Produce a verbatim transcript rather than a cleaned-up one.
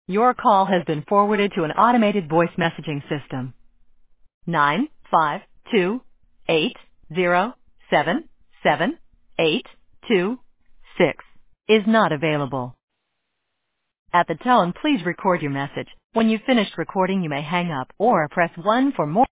Your call has been forwarded to an automated voice messaging system. Nine five two eight zero seven seven eight two six is not available. At the tone, please record your message. When you've finished recording, you may hang up or press one for more.